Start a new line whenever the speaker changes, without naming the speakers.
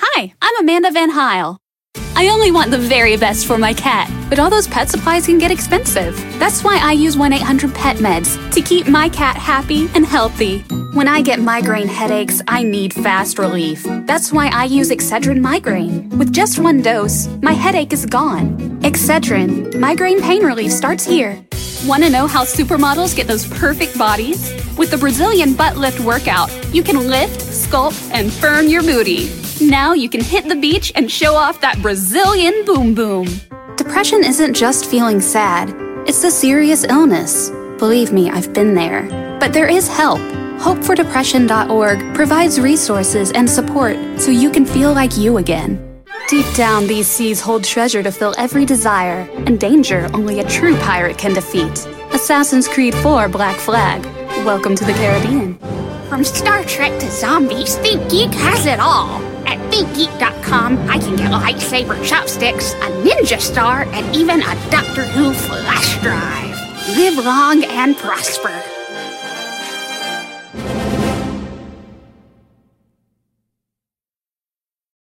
Hi, I'm Amanda Van Heil. I only want the very best for my cat, but all those pet supplies can get expensive. That's why I use 1-800-PET-MEDS to keep my cat happy and healthy. When I get migraine headaches, I need fast relief. That's why I use Excedrin Migraine. With just one dose, my headache is gone. Excedrin, migraine pain relief starts here. Want to know how supermodels get those perfect bodies? With the Brazilian butt lift workout, you can lift, sculpt, and firm your booty. Now you can hit the beach and show off that Brazilian boom boom. Depression isn't just feeling sad. It's a serious illness. Believe me, I've been there. But there is help. HopeForDepression.org provides resources and support so you can feel like you again. Deep down, these seas hold treasure to fill every desire, and danger only a true pirate can defeat. Assassin's Creed 4 Black Flag. Welcome to the Caribbean.
From Star Trek to zombies, ThinkGeek has it all. At ThinkGeek.com, I can get lightsaber chopsticks, a ninja star, and even a Doctor Who flash drive. Live long and prosper.